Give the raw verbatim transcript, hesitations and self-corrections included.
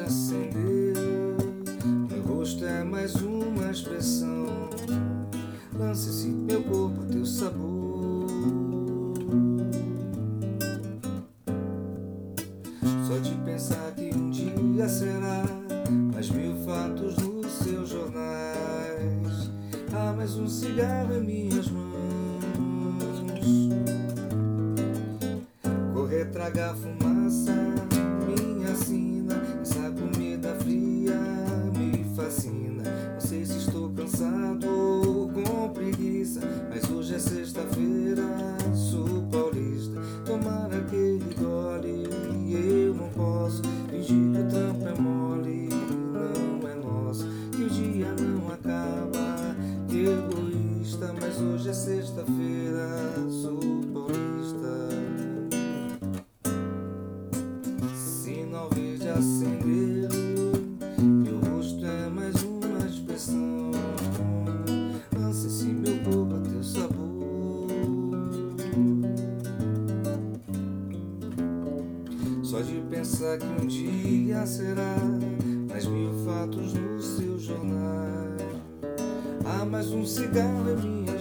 acendeu, meu rosto é mais uma expressão. Lance-se meu corpo a teu sabor. Só de pensar que um dia será mais mil fatos nos seus jornais. Há mais um cigarro em minhas mãos. Correr, tragar fumaça, minha sina. Essa comida fria me fascina. Não sei se estou cansado ou com preguiça, mas hoje é sexta-feira, sou paulista. Tomar aquele gole e eu não posso fingir que o tampo é mole, não é nosso, que o dia não acaba. Que egoísta, mas hoje é sexta-feira, sou paulista. Sinal verde acendeu, meu rosto é mais uma expressão. Lance-se meu corpo a teu sabor. Só de pensar que um dia será mais mil fatos nos seus jornais. Há mais um cigarro em minha